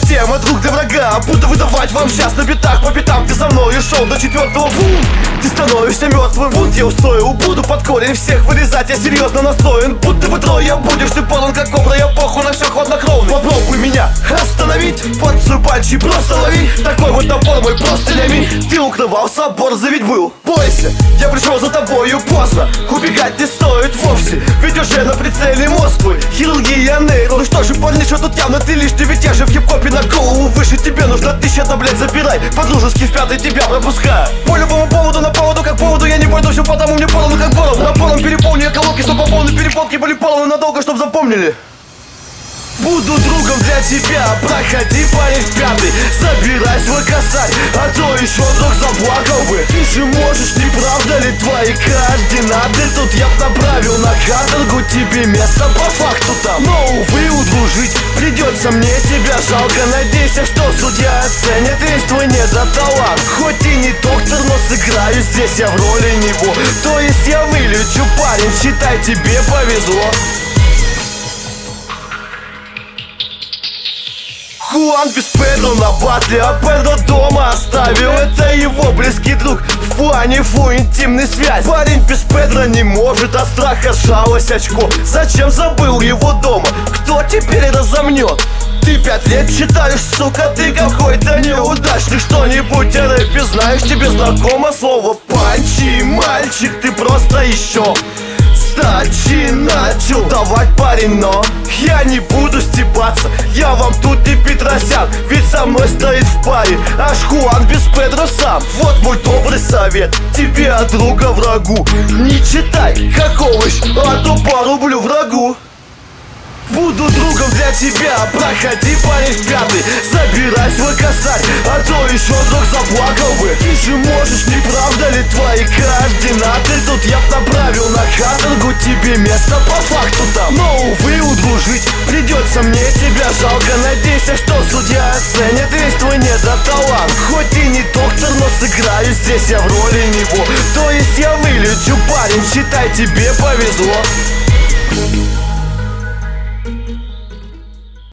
тема, друг для врага. Буду выдавать вам сейчас на битах по пятам. Ты за мною шел до 4-го, бум! Ты становишься мертвым, бунт я устрою. Буду под корень всех вырезать, я серьезно настроен. Будто бы трое будешь ты полон как кобра. Я похуй на все хладнокровный. Попробуй меня остановить, порцию пальчи просто лови. Такой вот набор мой просто лями. Ты укрывал собор, ведь был. Бойся, я пришел за тобою поздно. Убегать не стоит вовсе, ведь уже на прицеле Москвы. Хирургия нейро. Ну что же, парни, что тут явно ты лишний. Ведь я же в хип-хопе на голову выше. Тебе нужно 1000, блядь, забирай. По-дружески в пятый тебя пропускаю. По любому поводу, на поводу как поводу. Я не пойду, все потому мне полно как голову. На полном переполне я колонки, что по полной перепонке были полны надолго, чтоб запомнили. Буду другом для тебя, проходи, парень, в пятый. Забирай свой косарь, а то еще друг заплакал бы. Ты же можешь, не правда ли, твои координаты? Тут я б направил на каторгу тебе место по факту там. Но, увы, удружить придется мне тебя жалко. Надейся, что судья оценит весь твой недоталант. Хоть и не доктор, но сыграю здесь я в роли него. То есть я вылечу, парень, считай, тебе повезло. Хуан без Педро на батле, а Педро дома оставил. Это его близкий друг, в плане интимной связь. Парень без Педро не может, от страха сжалось очко. Зачем забыл его дома? Кто теперь разомнет? Ты 5 лет читаешь, сука, ты какой-то неудачник. Что-нибудь о рэпе знаешь, тебе знакомо слово панчи? Мальчик, ты просто еще сдачи начал давать, парень, но я не буду стебаться. Я вам тут не Петросян, ведь со мной стоит в паре аж Хуан без Педро сам. Вот мой добрый совет тебе от друга врагу: не читай как овощ, а то порублю врагу. Буду другом для тебя, проходи, парень, в пятый. Забирай свой косарь, а то еще друг заплакал бы. Ты же можешь, не правда ли, твои координаты? Тут я б направил на каторгу тебе место по факту там. Но, увы, удружить придется мне тебя жалко. Надейся, что судья оценит весь твой недоталант. Хоть и не доктор, но сыграю здесь я в роли него. То есть я вылечу, парень, считай, тебе повезло.